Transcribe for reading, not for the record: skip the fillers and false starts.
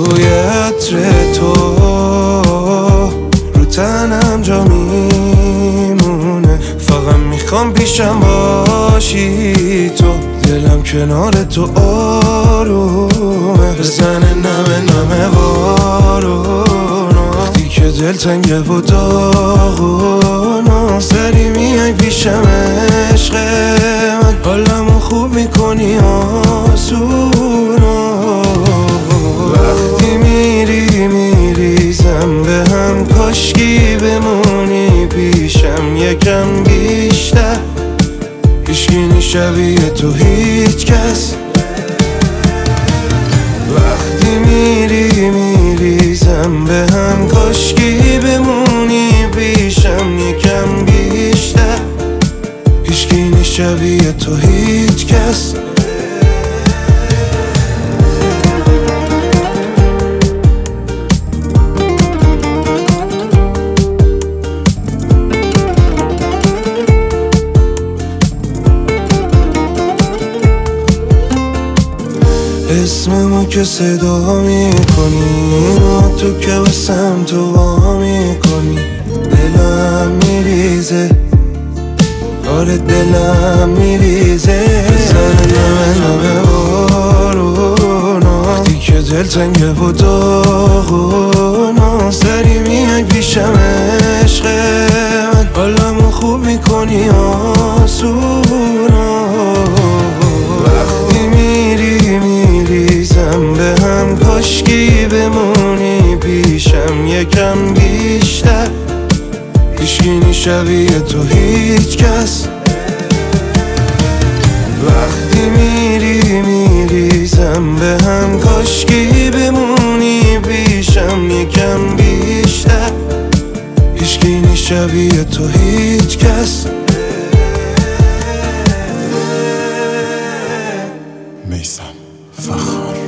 بوی عطر تو رو تنم جا میمونه، فقط میخوام پیشم باشی تو، دلم کنار تو آرومه، بزنه نمه نمه بارون وقتی که دل تنگه و داغون، سری میای پیشم عشق من، حالمو خوب میکنی آسون، وقتی میری میریزم به هم، کاشکی بمونی پیشم یکم بیشتر، هیچکی شبیه تو هیچ کس. وقتی میری میریزم به هم، کاشکی بمونی پیشم یکم بیشتر، هیچکی شبیه تو هیچ کس. اسممو که صدا میکنی، تو که واسم تو وا میکنی، دلم میریزه، آره دلم میریزه، بزنه نمه نمه بارون وقتی که دل تنگه و داغون، سری میای پیشم عشق من، حالمو خوب میکنی آسون، وقتی میری میریزم به هم، کاشکی بمونی پیشم یکم بیشتر، هیچکی شبیه تو هیچ کس. وقتی میری میریزم به هم، کاشکی بمونی پیشم یکم بیشتر، هیچکی شبیه تو هیچ کس. میثم فخر.